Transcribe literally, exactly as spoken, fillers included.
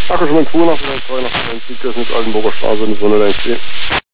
Ach, schon mal zwei nach zwei nach neunzig, das ist mit Altenburger Straße, das war nicht eins C.